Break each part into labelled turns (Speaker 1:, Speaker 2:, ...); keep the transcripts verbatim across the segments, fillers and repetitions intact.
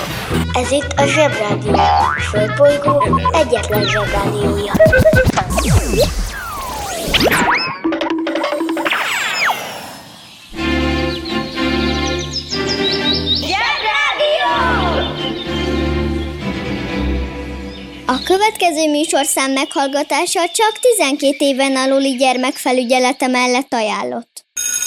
Speaker 1: Ez itt a Zsebrádió, a Földbolygó egyetlen Zsebrádiója.
Speaker 2: A következő műsorszám meghallgatása csak tizenkét éven aluli gyermekfelügyelete mellett ajánlott.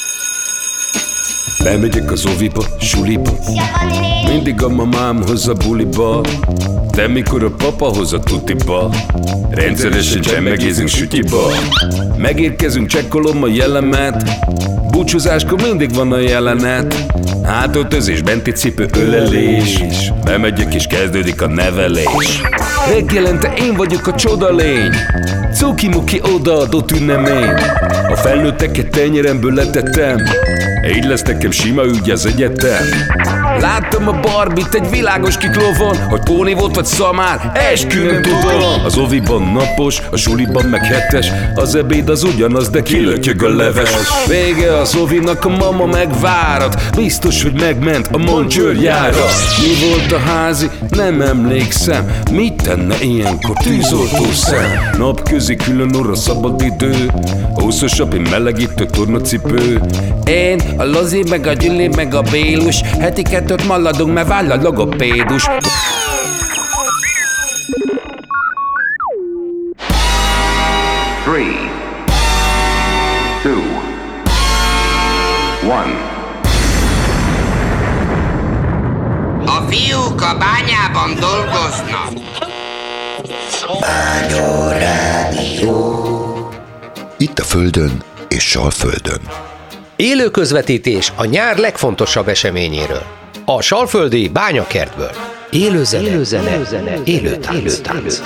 Speaker 3: Bemegyek az oviba, suliba, mindig a mamám hoz a buliba, de mikor a papa hoz a tutiba, rendszeresen csemmegézünk sütiba. Megérkezünk, csekkolom a jellemet, búcsúzáskor mindig van a jelenet. Hátöltözés, benti cipő, ölelés, bemegyek és kezdődik a nevelés. Reggelente én vagyok a csoda lény, cuki-muki odaadott ünnemény. A felnőtteket tenyeremből letettem, így lesz nekem sima ügy az egyetem. Láttam a Barbit egy világos kiklovon, hogy Póni volt vagy szamár, eskü nem tudom. Az oviban napos, a suliban meg hetes, az ebéd az ugyanaz, de kilötyög a leves. Vége az ovinak, a mama megvárat, biztos, hogy megment a Moncsőrjára. Mi volt a házi? Nem emlékszem, mit tenne ilyenkor tűzoltó szem? Napközi külön orra szabad idő, húszosabb, én melegítő tornacipő. Én, a Lozi, meg a Gyüli, meg a Bélus, heti kettőt maladunk, mert váll a logopédus.
Speaker 4: Three, two, one.
Speaker 5: A fiúk a bányában dolgoznak.
Speaker 6: Bányarádió. Itt a Földön és Salföldön.
Speaker 7: Élő közvetítés a nyár legfontosabb eseményéről. A salföldi bányakertből. Élő zene, élő zene, élő, zene, élő tánc. Élő tánc.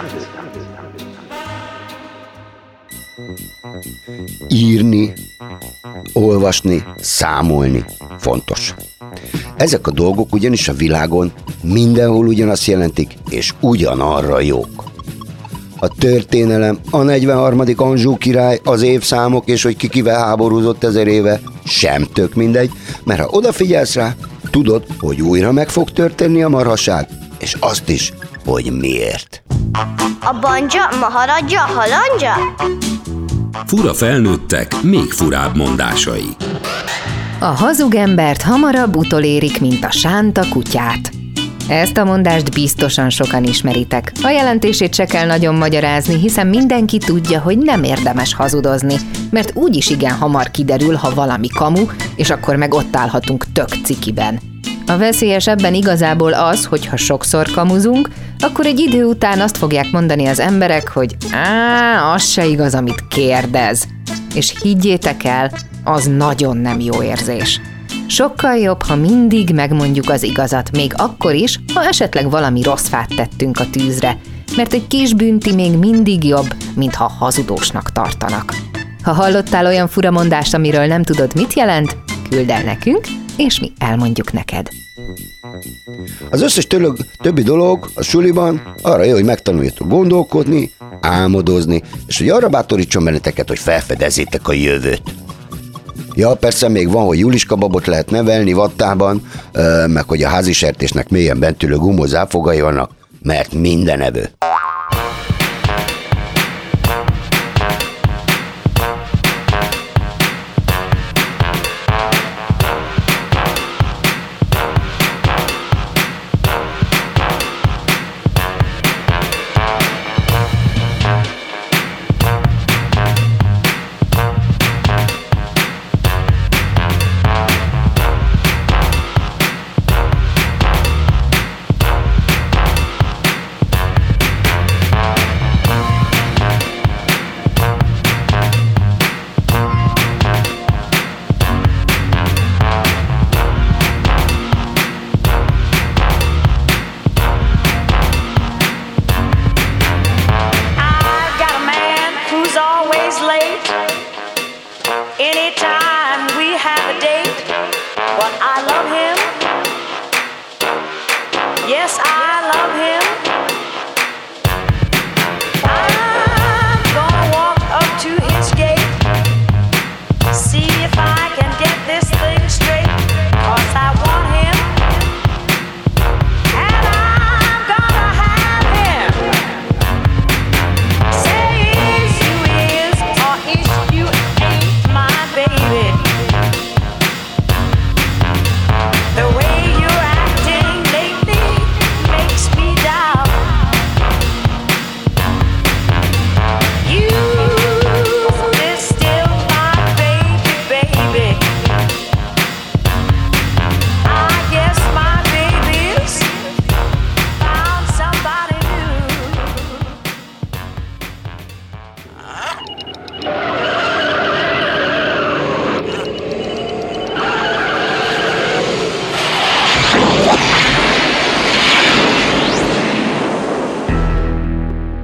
Speaker 6: Írni, olvasni, számolni fontos. Ezek a dolgok ugyanis a világon mindenhol ugyanazt jelentik, és ugyanarra jók. A történelem, a negyvenharmadik Anjou király, az évszámok, és hogy ki kivel háborúzott ezer éve, sem tök mindegy, mert ha odafigyelsz rá, tudod, hogy újra meg fog történni a marhaság, és azt is, hogy miért.
Speaker 1: A banja, maharadja, halandja?
Speaker 3: Fura felnőttek, még furább mondásai.
Speaker 8: A hazug embert hamarabb utolérik, mint a sánta kutyát. Ezt a mondást biztosan sokan ismeritek. A jelentését se kell nagyon magyarázni, hiszen mindenki tudja, hogy nem érdemes hazudozni, mert úgyis igen hamar kiderül, ha valami kamu, és akkor meg ott állhatunk tök cikiben. A veszélyes ebben igazából az, hogy ha sokszor kamuzunk, akkor egy idő után azt fogják mondani az emberek, hogy á, az se igaz, amit kérdez. És higgyétek el, az nagyon nem jó érzés. Sokkal jobb, ha mindig megmondjuk az igazat, még akkor is, ha esetleg valami rossz fát tettünk a tűzre, mert egy kis bünti még mindig jobb, mint ha hazudósnak tartanak. Ha hallottál olyan furamondást, amiről nem tudod, mit jelent, küldd el nekünk, és mi elmondjuk neked.
Speaker 6: Az összes tőlög, többi dolog a suliban arra jó, hogy megtanuljatok gondolkodni, álmodozni, és hogy arra bátorítson benneteket, hogy felfedezzétek a jövőt. Ja, persze még van, hogy Juliska babot lehet nevelni vattában, meg hogy a házisertésnek mélyen bent ülő gumó záfogai vannak, mert minden evő.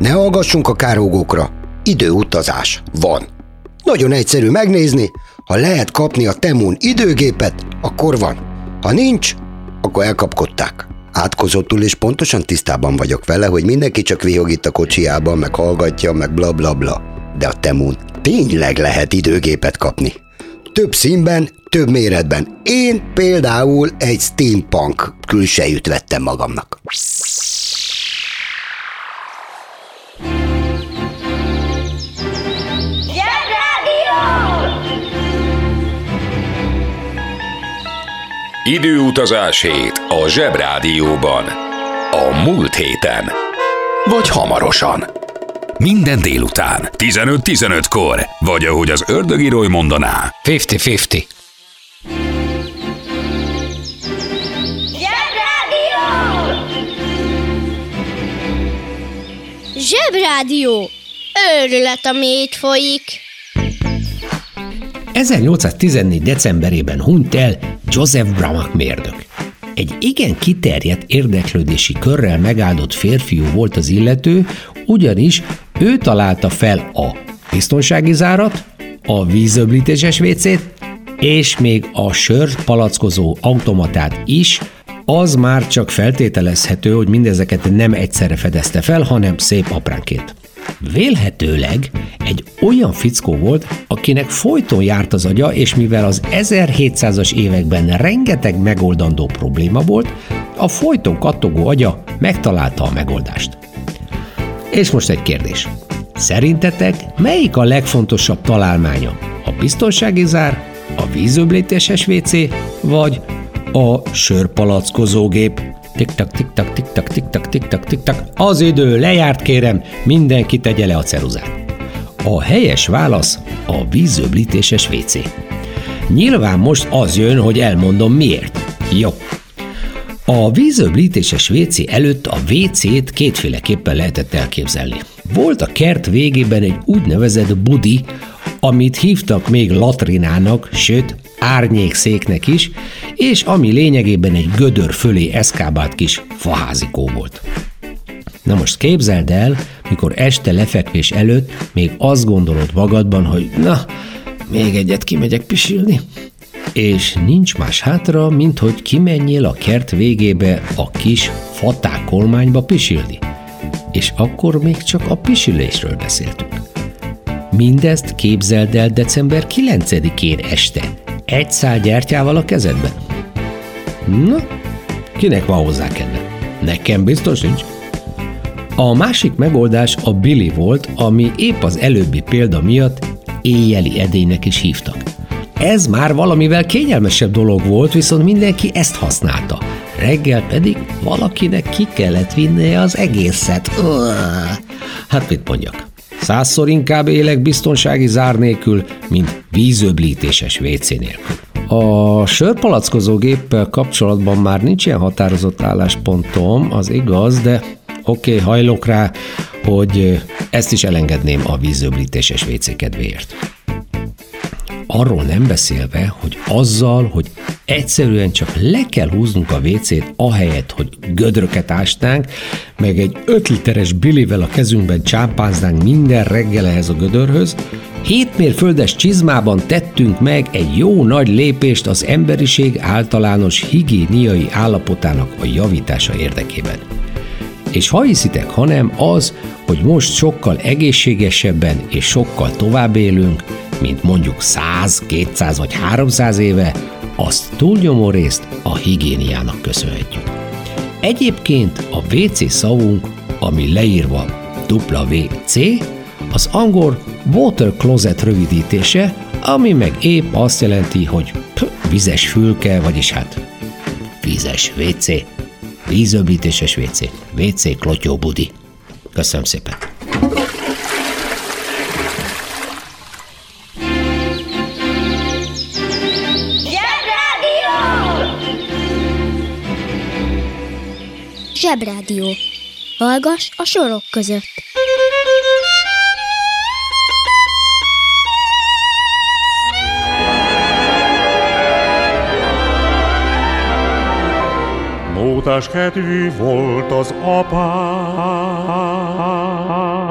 Speaker 6: Ne hallgassunk a kárhúgókra. Időutazás van. Nagyon egyszerű megnézni, ha lehet kapni a Temun időgépet, akkor van. Ha nincs, akkor elkapkodták. Átkozottul és pontosan tisztában vagyok vele, hogy mindenki csak vihog itt a kocsijában, meg hallgatja, meg bla bla bla. De a Temun tényleg lehet időgépet kapni. Több színben, több méretben. Én például egy steampunk külsejűt vettem magamnak.
Speaker 3: Időutazás hét a Zsebrádióban. A múlt héten. Vagy hamarosan. Minden délután, tizenöt tizenötkor, vagy ahogy az ördögírói mondaná.
Speaker 7: ötven-ötven.
Speaker 2: Zsebrádió! Zsebrádió! Őrület, ami itt folyik.
Speaker 9: ezernyolcszáztizennégy. decemberében hunyt el Joseph Bramach mérnök. Egy igen kiterjedt érdeklődési körrel megáldott férfiú volt az illető, ugyanis ő találta fel a biztonsági zárat, a vízöblítéses vécét, és még a sört palackozó automatát is. Az már csak feltételezhető, hogy mindezeket nem egyszerre fedezte fel, hanem szép apránként. Vélhetőleg egy olyan fickó volt, akinek folyton járt az agya, és mivel az ezerhétszázas években rengeteg megoldandó probléma volt, a folyton kattogó agya megtalálta a megoldást. És most egy kérdés. Szerintetek melyik a legfontosabb találmánya? A biztonsági zár, a vízöblítéses vécé, vagy a sörpalackozógép? Tik-tak, tik-tak, tik-tak, tik-tak, tik-tak, tik-tak. Az idő lejárt, kérem, mindenki tegye le a ceruzát. A helyes válasz a vízöblítéses vécé. Nyilván most az jön, hogy elmondom miért. Jó. A vízöblítéses vécé előtt a vécét kétféleképpen lehetett elképzelni. Volt a kert végében egy úgynevezett budi, amit hívtak még latrinának, sőt árnyékszéknek is, és ami lényegében egy gödör fölé eszkábált kis faházikó volt. Na most képzeld el, mikor este lefekvés előtt még azt gondolod magadban, hogy na, még egyet kimegyek pisilni, és nincs más hátra, mint hogy kimenjél a kert végébe a kis fatákolmányba pisilni. És akkor még csak a pisilésről beszéltünk. Mindezt képzeld el december kilencedikén este, egy szál gyertyával a kezedben. Na, kinek van hozzá kedve? Nekem biztos nincs. A másik megoldás a Billy volt, ami épp az előbbi példa miatt éjjeli edénynek is hívtak. Ez már valamivel kényelmesebb dolog volt, viszont mindenki ezt használta. Reggel pedig valakinek ki kellett vinnie az egészet. Uah. Hát mit mondjak? Százszor inkább élek biztonsági zár nélkül, mint vízöblítéses vécé nélkül. A sörpalackozógéppel kapcsolatban már nincs ilyen határozott álláspontom, az igaz, de oké, okay, hajlok rá, hogy ezt is elengedném a vízöblítéses vécé kedvéért. Arról nem beszélve, hogy azzal, hogy egyszerűen csak le kell húznunk a vécét, ahelyett, hogy gödröket ásnánk, meg egy öt literes bilivel a kezünkben csámpáznánk minden reggel ehhez a gödörhöz, hét mérföldes csizmában tettünk meg egy jó nagy lépést az emberiség általános higiéniai állapotának a javítása érdekében. És ha hiszitek, hanem az, hogy most sokkal egészségesebben és sokkal tovább élünk, mint mondjuk száz, kétszáz vagy háromszáz éve, azt túlnyomó részt a higiéniának köszönhetjük. Egyébként a vé cé szavunk, ami leírva dupla vé cé, az angol water closet rövidítése, ami meg épp azt jelenti, hogy pff, vizes fülke, vagyis hát vízes vécé, vízöblítéses vécé, vécé klotyó budi. Köszönöm szépen!
Speaker 2: Zsebrádió. Hallgass a sorok között.
Speaker 10: Mótás kedvű volt az apám,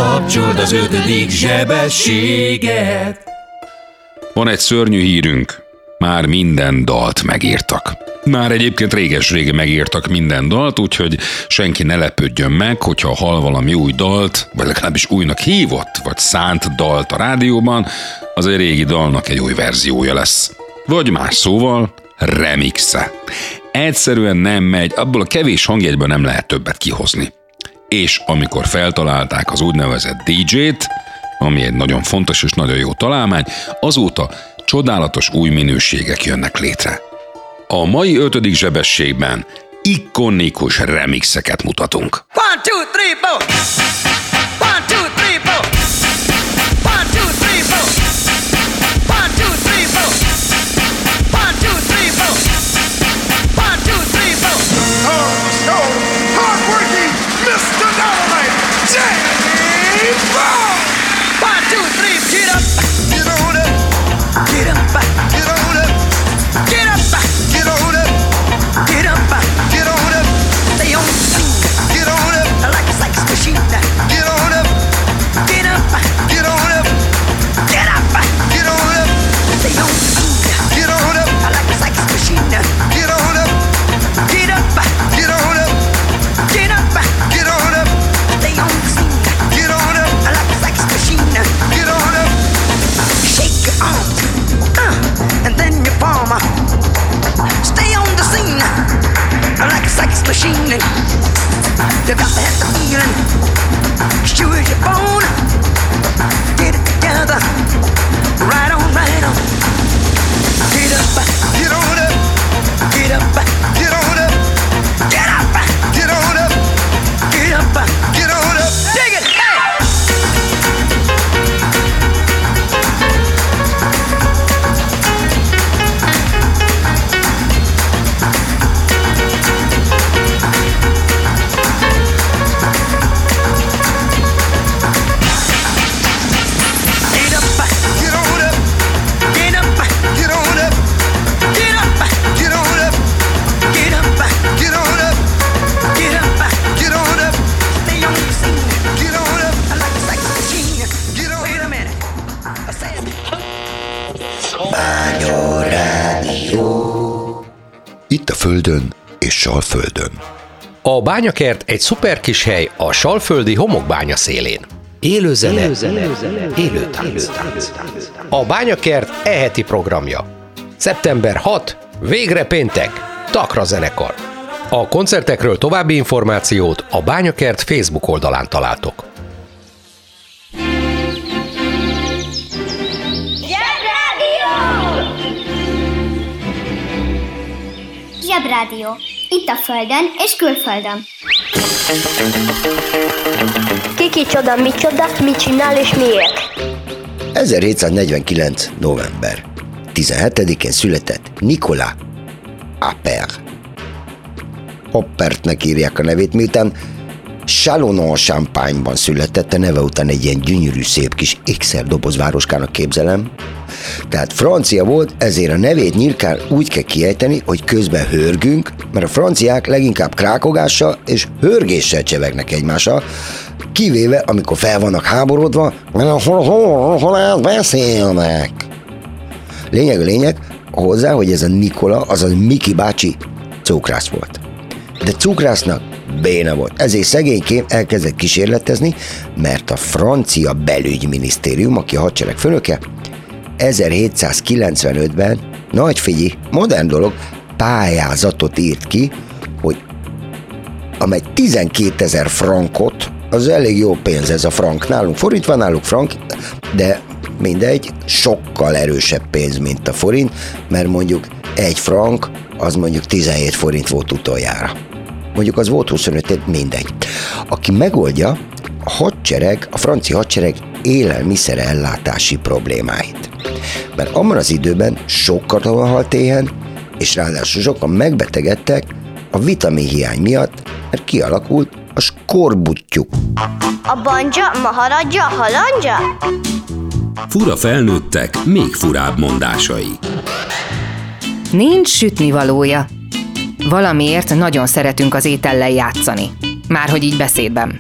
Speaker 3: kapcsold az ötödik zsebességet. Van egy szörnyű hírünk. Már minden dalt megírtak. Már egyébként réges-rége megírtak minden dalt, úgyhogy senki ne lepődjön meg, hogyha hall valami új dalt, vagy legalábbis újnak hívott, vagy szánt dalt a rádióban, az egy régi dalnak egy új verziója lesz. Vagy más szóval, remixe. Egyszerűen nem megy, abból a kevés hangjegyből nem lehet többet kihozni. És amikor feltalálták az úgynevezett dé dzsét, ami egy nagyon fontos és nagyon jó találmány, azóta csodálatos új minőségek jönnek létre. A mai ötödik zsebességben ikonikus remixeket mutatunk.
Speaker 10: One, two, three, four. One, two, three, four. One, two, three, four. One, two, three, four. One, two, three, four. One, two, three, four. Oh, so hard-working mister Dynamite, Jamie Brown. One, two, three, get up, get on up, get up, get on up, get up, get on up, get up, get on up. Stay on the scene, get on up, like a sex machine. Get on up, get up, get on up, get up, get on up. Stay on the scene, get on up, like a sex machine. Get on up, get up, get on up, get up, get on up. Stay on the scene, get on up, like a sex machine. Get on up, shake your arm, uh, and then your palm. Stay on the scene, like a sex machine. You got to have the feeling, sure as your bone. Get it together, right on, right on. Get up, get on up, get up, get on up, get up, get on up, get up, get on up. Dig it, hey!
Speaker 6: Itt a Földön és Salföldön.
Speaker 7: A bányakert egy szuper kis hely a salföldi homokbánya szélén. Élő zene, élő, zene, élő tánc. A bányakert e-heti programja. szeptember hatodika, végre péntek, Takra zenekar. A koncertekről további információt a Bányakert Facebook oldalán találtok.
Speaker 1: Zsebrádió. Itt a Földön és külföldön. Kiki csoda, mi csoda, mit csinál és miért?
Speaker 6: ezerhétszáznegyvenkilenc. november tizenhetedikén született Nicolas Appert. Appertnek írják a nevét, miután Châlons-en-Champagne-ban született, a neve után egy ilyen gyönyörű, szép kis ékszerdoboz városkának képzelem. Tehát francia volt, ezért a nevét nyírkán úgy kell kiejteni, hogy közben hörgünk, mert a franciák leginkább krákogással és hörgéssel csevegnek egymással, kivéve amikor fel vannak háborodva, mert hol beszélnek. Lényeg a lényeg hozzá, hogy ez a Nikola, azaz Miki bácsi cukrász volt. De cukrásznak béna volt. Ezért szegénykém elkezdett kísérletezni, mert a francia belügyminisztérium, aki a hadsereg főnöke, ezerhétszázkilencvenötben, nagy figyelj, modern dolog, pályázatot írt ki, hogy amely tizenkétezer frankot, az elég jó pénz ez a frank, nálunk forint van, náluk frank, de mindegy, sokkal erősebb pénz, mint a forint, mert mondjuk egy frank, az mondjuk tizenhét forint volt utoljára. Mondjuk az volt huszonöt, mindegy. Aki megoldja a hadsereg, a francia hadsereg élelmiszer ellátási problémáit. Mert abban az időben sok katona halt éhen, és ráadásul sokan megbetegedtek a vitaminhiány miatt, mert kialakult a skorbuttyuk.
Speaker 1: A banja, maharadja, halandja?
Speaker 3: Fura felnőttek, még furább mondásai.
Speaker 8: Nincs sütnivalója. Valamiért nagyon szeretünk az étellel játszani. Márhogy így beszédben.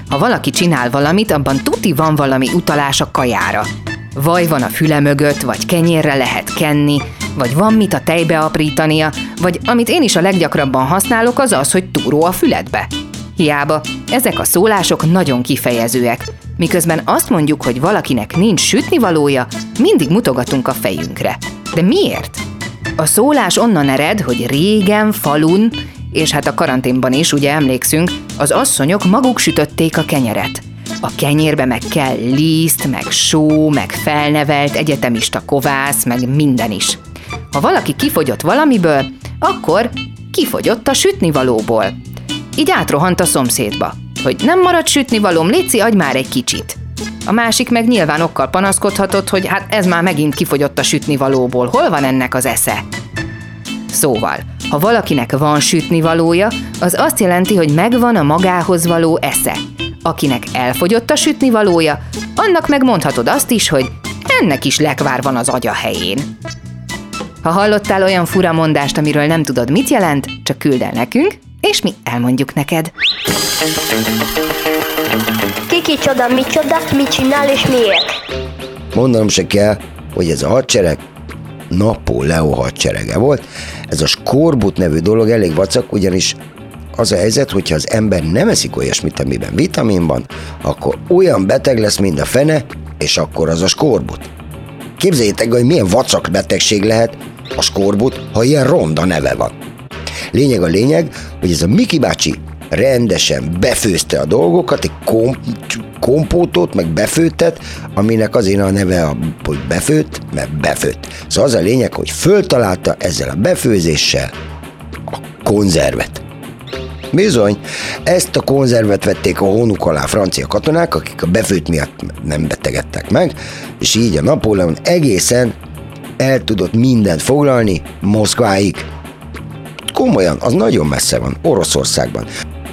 Speaker 8: Ha valaki csinál valamit, abban tuti van valami utalás a kajára. Vaj van a füle mögött, vagy kenyérre lehet kenni, vagy van mit a tejbe aprítania, vagy amit én is a leggyakrabban használok, az az, hogy túró a füledbe. Hiába, ezek a szólások nagyon kifejezőek. Miközben azt mondjuk, hogy valakinek nincs sütnivalója, mindig mutogatunk a fejünkre. De miért? A szólás onnan ered, hogy régen, falun, és hát a karanténban is, ugye emlékszünk, az asszonyok maguk sütötték a kenyeret. A kenyérbe meg kell liszt, meg só, meg felnevelt egyetemista kovász, meg minden is. Ha valaki kifogyott valamiből, akkor kifogyott a sütnivalóból. Így átrohant a szomszédba, hogy nem marad sütnivalóm, léci, adj már egy kicsit. A másik meg nyilván okkal panaszkodhatott, hogy hát ez már megint kifogyott a sütnivalóból, hol van ennek az esze? Szóval, ha valakinek van sütnivalója, az azt jelenti, hogy megvan a magához való esze. Akinek elfogyott a sütnivalója, annak megmondhatod azt is, hogy ennek is lekvár van az agya helyén. Ha hallottál olyan fura mondást, amiről nem tudod, mit jelent, csak küld el nekünk, és mi elmondjuk neked.
Speaker 1: Kiki csoda, micsoda, mit csinál és miért?
Speaker 6: Mondanom se kell, hogy ez a hadsereg Napóleon hadserege volt. Ez a skorbut nevű dolog elég vacak, ugyanis az a helyzet, hogyha az ember nem eszik olyasmit, amiben vitamin van, akkor olyan beteg lesz, mint a fene, és akkor az a skorbut. Képzeljétek, hogy milyen vacak betegség lehet a skorbut, ha ilyen ronda neve van. Lényeg a lényeg, hogy ez a Miki bácsi rendesen befőzte a dolgokat, egy komp- kompótot, meg befőttet, aminek azért a neve, hogy befőtt, mert befőtt. Szóval az a lényeg, hogy föltalálta ezzel a befőzéssel a konzervet. Bizony, ezt a konzervet vették a hónuk alá francia katonák, akik a befőtt miatt nem betegedtek meg, és így a Napóleon egészen el tudott mindent foglalni Moszkváig. Komolyan, az nagyon messze van, Oroszországban.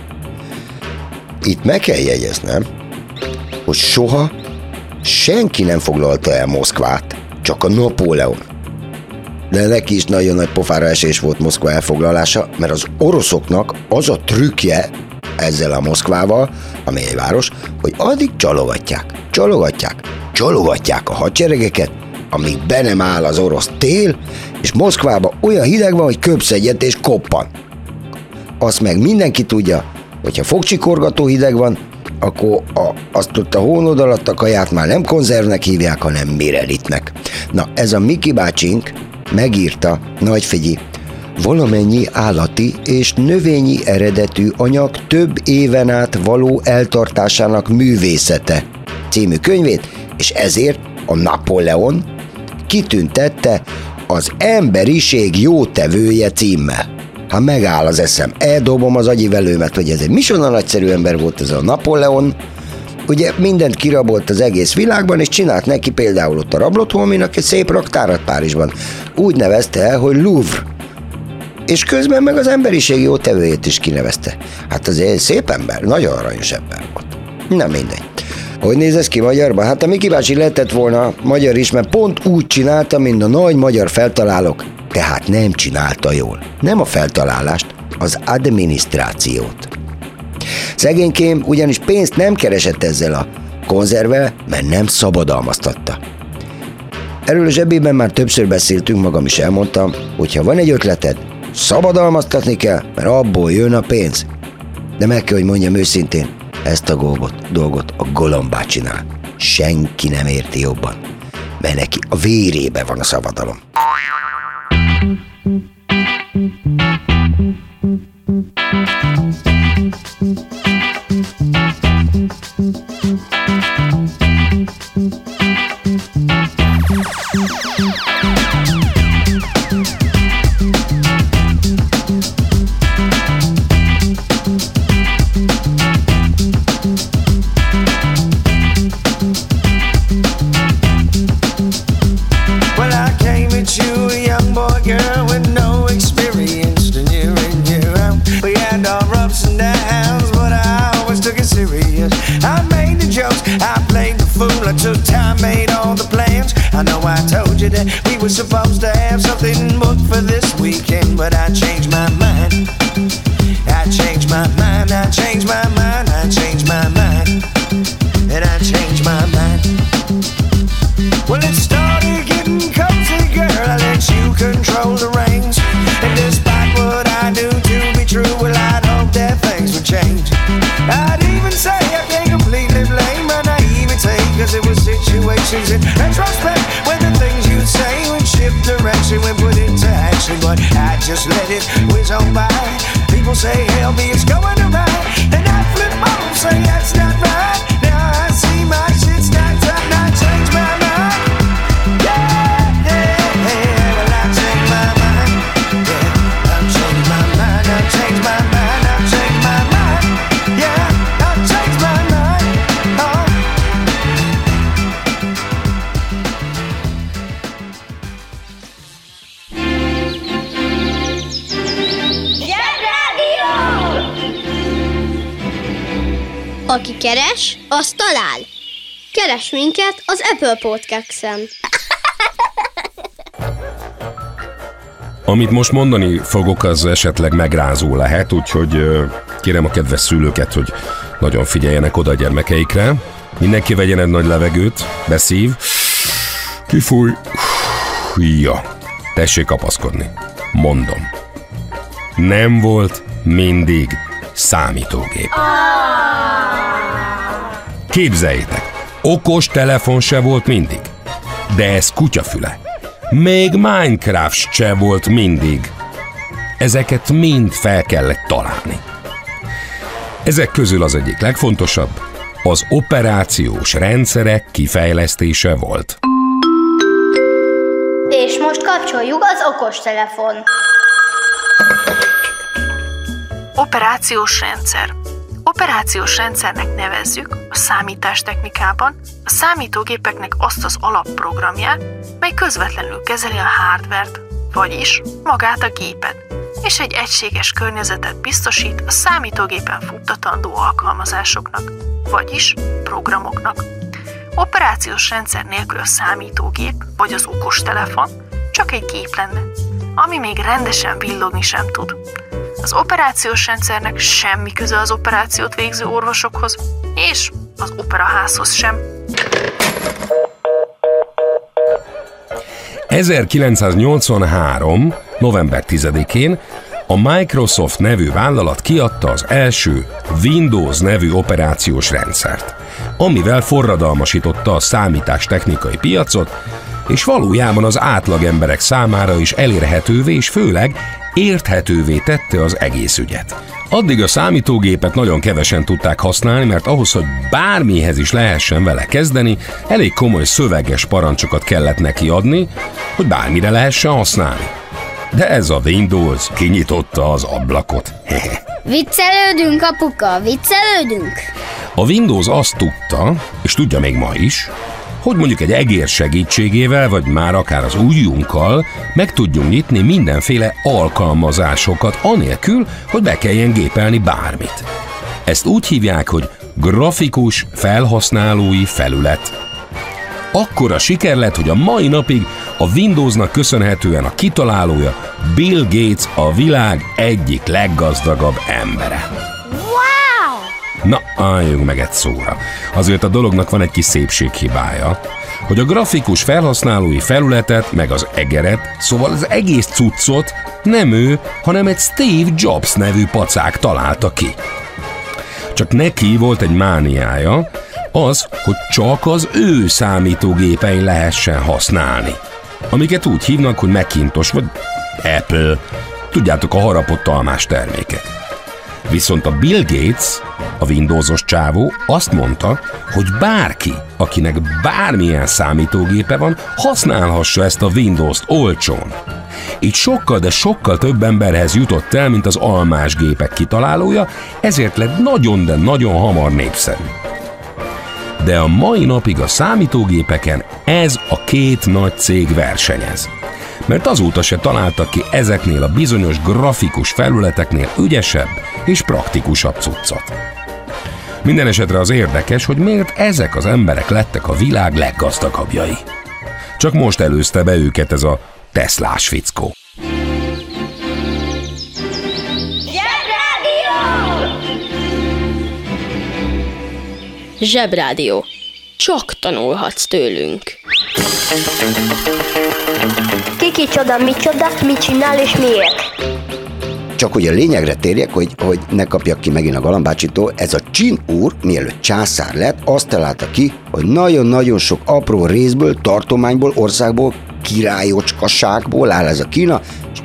Speaker 6: Itt meg kell jegyeznem, hogy soha senki nem foglalta el Moszkvát, csak a Napóleon. De neki is nagyon nagy pofára esés volt Moszkva elfoglalása, mert az oroszoknak az a trükkje ezzel a Moszkvával, amely egy város, hogy addig csalogatják, csalogatják, csalogatják a hadseregeket, amíg be nem áll az orosz tél, és Moszkvában olyan hideg van, hogy köpsz egyet és koppan. Azt meg mindenki tudja, hogyha fogcsikorgató hideg van, akkor a, azt ott a hónod alatt a kaját már nem konzervnek hívják, hanem mirelitnek. Na, ez a Miki bácsink megírta, nagyfigyi, valamennyi állati és növényi eredetű anyag több éven át való eltartásának művészete című könyvét, és ezért a Napóleon kitüntette az emberiség jótevője címmel. Ha megáll az eszem, eldobom az agyivelőmet, hogy ez egy micsoda nagyszerű ember volt ez a Napóleon. Ugye mindent kirabolt az egész világban, és csinált neki például ott a rablótholminak egy szép raktárat Párizsban. Úgy nevezte el, hogy Louvre. És közben meg az emberiség jótevőjét is kinevezte. Hát azért egy szép ember, nagyon aranyos ember volt. Na mindegy. Hogy néz ez ki magyarban? Hát a Miki bácsi lehetett volna magyar is, mert pont úgy csinálta, mint a nagy magyar feltalálók. Tehát nem csinálta jól. Nem a feltalálást, az adminisztrációt. Szegénykém ugyanis pénzt nem keresett ezzel a konzervvel, mert nem szabadalmaztatta. Erről a zsebében már többször beszéltünk, magam is elmondtam, hogyha van egy ötleted, szabadalmaztatni kell, mert abból jön a pénz. De meg kell, hogy mondjam őszintén, ezt a dolgot, dolgot a Golomb bácsinál senki nem érti jobban, mert neki a vérébe van a szabadalom.
Speaker 10: We were supposed to have something booked for this weekend, but I changed my mind. I changed my mind, I changed my mind, I changed my mind.
Speaker 11: but I just let it whiz on by. People say, hell me, it's going around, and I flip on, say that's not right. Now I see my shit stacked up, and I change my mind. Yeah, yeah, yeah, well I change my mind. Yeah, I've changed my mind, I've changed my mind, I've changed my mind. Yeah, I've changed my mind. Oh.
Speaker 2: Aki keres, az talál. Keres minket az Apple Podcast-en.
Speaker 3: Amit most mondani fogok, az esetleg megrázó lehet, úgyhogy ö, kérem a kedves szülőket, hogy nagyon figyeljenek oda a gyermekeikre. Mindenki vegyen egy nagy levegőt, beszív, kifúj, ja, tessék kapaszkodni. Mondom, nem volt mindig számítógép. Képzeljétek, okos telefon se volt mindig, de ez kutyafüle. Még Minecraft se volt mindig. Ezeket mind fel kellett találni. Ezek közül az egyik legfontosabb az operációs rendszerek kifejlesztése volt.
Speaker 1: És most kapcsoljuk az okostelefon.
Speaker 12: Operációs rendszer. Operációs rendszernek nevezzük a számítástechnikában a számítógépeknek azt az alapprogramját, mely közvetlenül kezeli a hardvert, vagyis magát a gépet, és egy egységes környezetet biztosít a számítógépen futtatandó alkalmazásoknak, vagyis programoknak. Operációs rendszer nélkül a számítógép, vagy az okostelefon csak egy gép lenne, ami még rendesen villogni sem tud. Az operációs rendszernek semmi köze az operációt végző orvosokhoz, és az operaházhoz sem.
Speaker 3: ezerkilencszáznyolcvanhárom. november tizedikén a Microsoft nevű vállalat kiadta az első Windows nevű operációs rendszert, amivel forradalmasította a számítástechnikai piacot, és valójában az átlag emberek számára is elérhetővé és főleg érthetővé tette az egész ügyet. Addig a számítógépet nagyon kevesen tudták használni, mert ahhoz, hogy bármihez is lehessen vele kezdeni, elég komoly szöveges parancsokat kellett neki adni, hogy bármire lehessen használni. De ez a Windows kinyitotta az ablakot.
Speaker 2: Viccelődünk, apuka, viccelődünk!
Speaker 3: A Windows azt tudta, és tudja még ma is, hogy mondjuk egy egér segítségével, vagy már akár az ujjunkkal meg tudjunk nyitni mindenféle alkalmazásokat, anélkül, hogy be kelljen gépelni bármit. Ezt úgy hívják, hogy grafikus felhasználói felület. Akkora siker lett, hogy a mai napig a Windowsnak köszönhetően a kitalálója Bill Gates a világ egyik leggazdagabb embere. Na, álljunk meg egy szóra. Azért a dolognak van egy kis szépséghibája, hogy a grafikus felhasználói felületet, meg az egeret, szóval az egész cuccot nem ő, hanem egy Steve Jobs nevű pacák találta ki. Csak neki volt egy mániája, az, hogy csak az ő számítógépein lehessen használni, amiket úgy hívnak, hogy Macintosh vagy Apple, tudjátok, a harapott almás termékek. Viszont a Bill Gates, a Windowsos csávó azt mondta, hogy bárki, akinek bármilyen számítógépe van, használhassa ezt a Windows-t olcsón. Így sokkal, de sokkal több emberhez jutott el, mint az almás gépek kitalálója, ezért lett nagyon, de nagyon hamar népszerű. De a mai napig a számítógépeken ez a két nagy cég versenyez. Mert azóta se találtak ki ezeknél a bizonyos grafikus felületeknél ügyesebb és praktikusabb cuccot. Minden esetre az érdekes, hogy miért ezek az emberek lettek a világ leggazdagabbjai. Csak most előzte be őket ez a Teslás fickó.
Speaker 2: Zsebrádió. Csak tanulhatsz tőlünk.
Speaker 1: Ki kicsoda, micsoda, mit csinál és miért?
Speaker 6: Csak hogy a lényegre térjek, hogy, hogy ne kapjak ki megint a galambácsitól, ez a Csin úr, mielőtt császár lett, azt találta ki, hogy nagyon-nagyon sok apró részből, tartományból, országból, királyocskaságból áll ez a Kína, és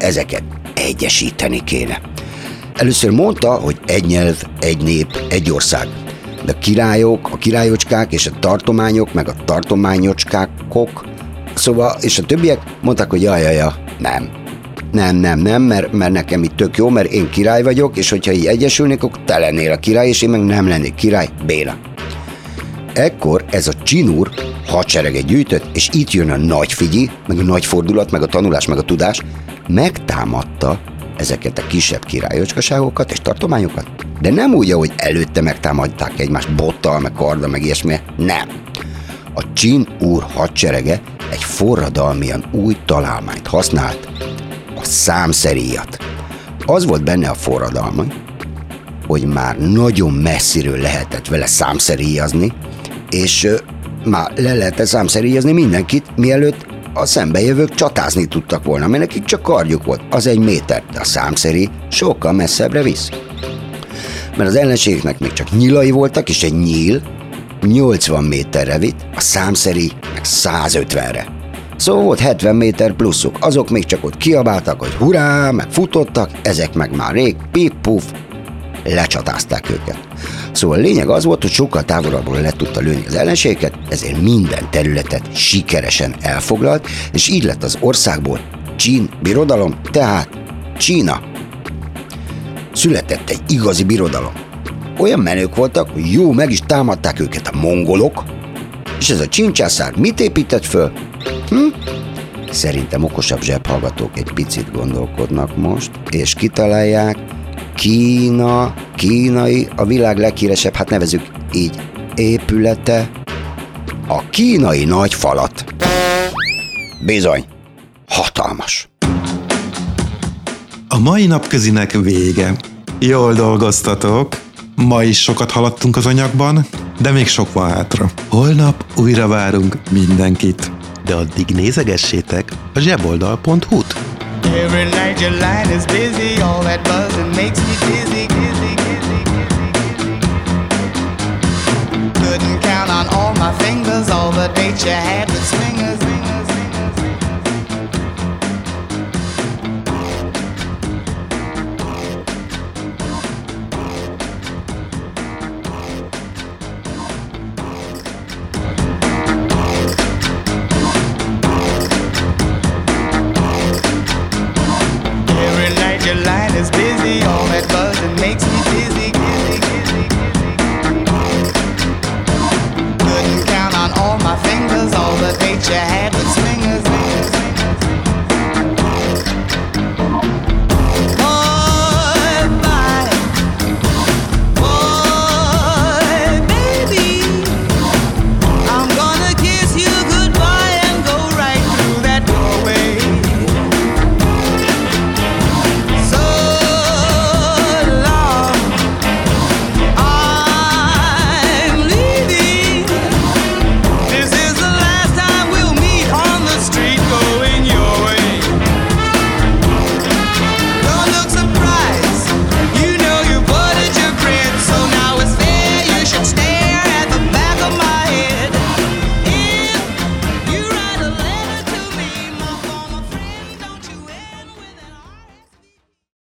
Speaker 6: ezeket egyesíteni kéne. Először mondta, hogy egy nyelv, egy nép, egy ország. De a királyok, a királyocskák és a tartományok, meg a tartományocskákok, szóval, és a többiek mondták, hogy jaj, jaj, jaj, nem. Nem, nem, nem, mert, mert nekem itt tök jó, mert én király vagyok, és hogyha így egyesülnék, akkor te lennél a király, és én meg nem lennék király, Béla. Ekkor ez a csinúr hadsereget gyűjtött, és itt jön a nagy figyi, meg a nagy fordulat, meg a tanulás, meg a tudás, megtámadta ezeket a kisebb királyocskaságokat és tartományokat, de nem úgy, ahogy előtte megtámadták egymást bottal, meg karddal, meg ilyesmi, nem. A csin úr hadserege egy forradalmian új találmányt használt, a számszeríjat. Az volt benne a forradalma, hogy már nagyon messziről lehetett vele számszeríjazni, és uh, már le lehetett számszeríjazni mindenkit, mielőtt a szembejövők csatázni tudtak volna, mert nekik csak kardjuk volt, az egy méter, de a számszerí sokkal messzebbre visz. Mert az ellenségeknek még csak nyilai voltak, és egy nyíl nyolcvan méterre vitt, a számszerí meg százötvenre. Szóval volt hetven méter pluszuk, azok még csak ott kiabáltak, hogy hurrá, meg futottak, ezek meg már rég pip-puf, lecsatázták őket. Szóval a lényeg az volt, hogy sokkal távolabbról le tudta lőni az ellenségeket, ezért minden területet sikeresen elfoglalt, és így lett az országból Csin birodalom, tehát Kína. Született egy igazi birodalom. Olyan menők voltak, hogy jó, meg is támadták őket a mongolok, és ez a Csin császár mit épített föl? Hm? Szerintem okosabb zsebhallgatók egy picit gondolkodnak most, és kitalálják, Kína, kínai, a világ leghíresebb, hát nevezzük így, épülete, a kínai nagy falat. Bizony, hatalmas.
Speaker 13: A mai napközinek vége. Jól dolgoztatok. Ma is sokat haladtunk az anyagban, de még sok van hátra. Holnap újra várunk mindenkit. De addig nézegessétek a zseboldal pont hu-t.
Speaker 11: Every night your line is busy, all that buzzing makes me dizzy, dizzy, dizzy, dizzy. Couldn't count on all my fingers, all the dates you had with swing.